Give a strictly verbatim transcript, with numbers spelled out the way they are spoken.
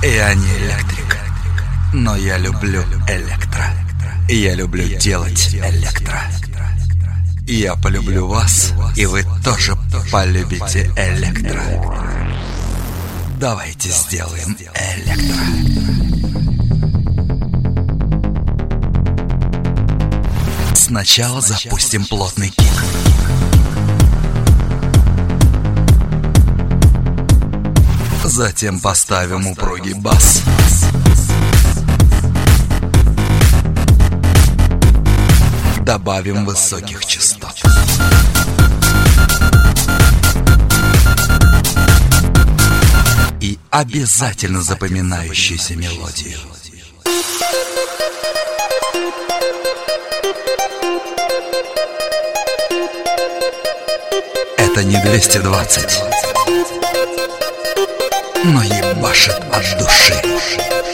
Я не электрик, но я люблю электро. Я люблю делать электро. Я полюблю вас, и вы тоже полюбите электро. Давайте сделаем электро. Сначала запустим плотный кик. Затем поставим упругий бас. Добавим высоких частот. И обязательно запоминающуюся мелодию. Это не двести двадцать, но ебашит от души.